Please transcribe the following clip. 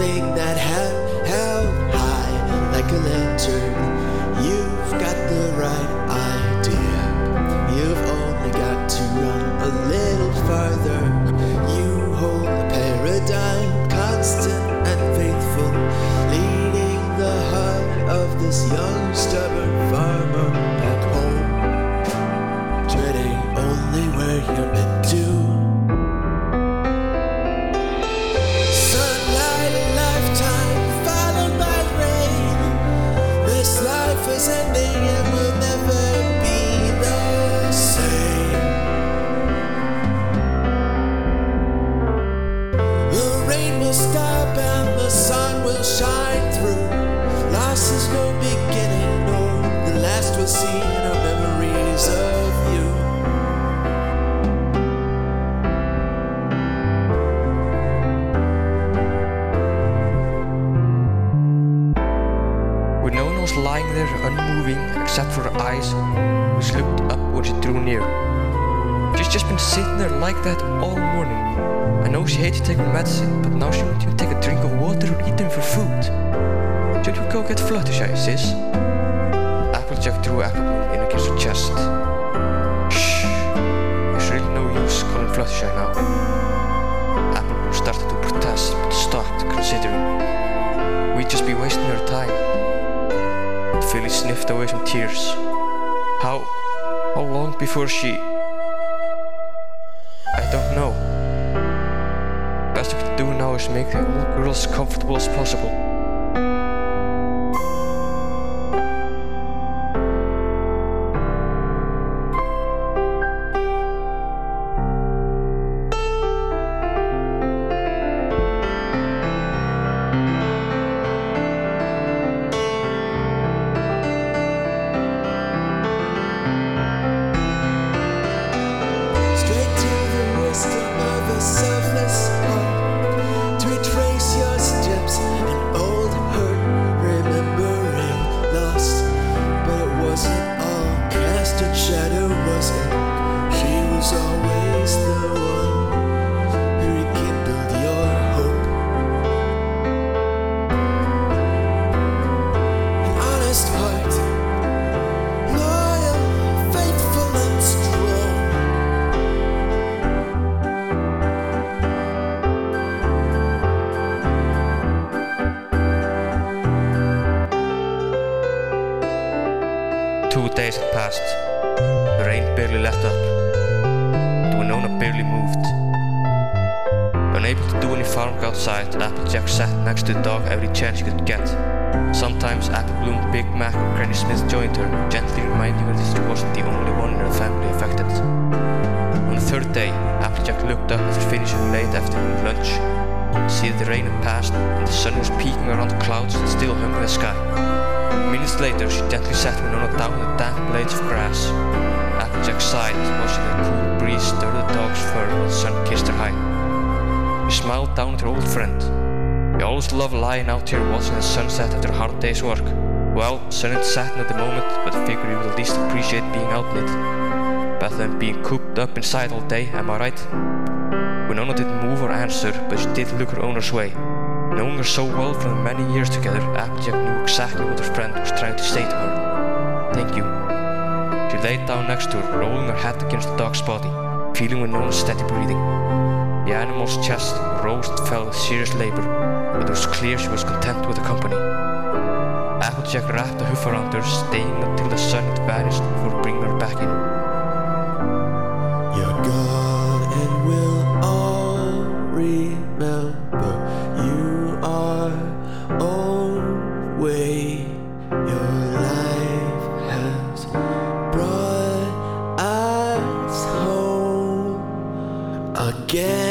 thing that held high like a lantern. You've got the right idea. You've only got to run a little farther. You hold a paradigm, constant and faithful, leading the heart of this young, stubborn farmer back home, treading only where you're meant to. Sunlight, a lifetime, followed by rain. This life is ending and will never be the same. The rain will stop and the sun will shine through. Loss is no beginning, no, the last we'll see in our memories of you. When no one was lying there unmoving except for her eyes, which looked up when she drew near. She's just been sitting there like that all morning. I know she hates to take her medicine, but now she won't even take a drink of water or eat them for food. Should we go get Fluttershy, sis? Applejack drew Applebloom in against her chest. Shh, there's really no use calling Fluttershy now. Applebloom started to protest, but stopped, considering. We'd just be wasting her time. Philly sniffed away some tears. How long before she... I don't know. Best we can do now is make the old girl as comfortable as possible. Selfless heart, to retrace your steps, an old hurt, remembering lost. But it wasn't all cast in shadow, was it? She was always the one who rekindled your hope. An honest heart, loyal, faithful and strong. 2 days had passed. The rain barely let up. Winona barely moved. Unable to do any farmwork outside, Applejack sat next to the dog every chance he could get. Sometimes Applebloom, Big Mac, or Granny Smith joined her, gently reminding her that she wasn't the only one in her family affected. On the 3rd day, Applejack looked up after finishing late afternoon lunch to see that the rain had passed and the sun was peeking around the clouds that still hung in the sky. Minutes later, she gently sat Winona down on the damp blades of grass. Applejack sighed, watching the cool breeze stir the dog's fur while the sun kissed her hide. She smiled down at her old friend. We always love lying out here watching the sunset after a hard day's work. Well, sun ain't setting at the moment, but I figure you would at least appreciate being out in it. Better than being cooped up inside all day, am I right? Winona didn't move or answer, but she did look her owner's way. Knowing her so well from the many years together, Applejack knew exactly what her friend was trying to say to her. Thank you. She laid down next to her, rolling her head against the dog's body, feeling Winona's steady breathing. The animal's chest rose and fell with serious labor, but it was clear she was content with the company. Applejack wrapped a hoof around her, staying until the sun had vanished before bringing her back in. You're gone and we'll all remember you our own way. Your life has brought us home again.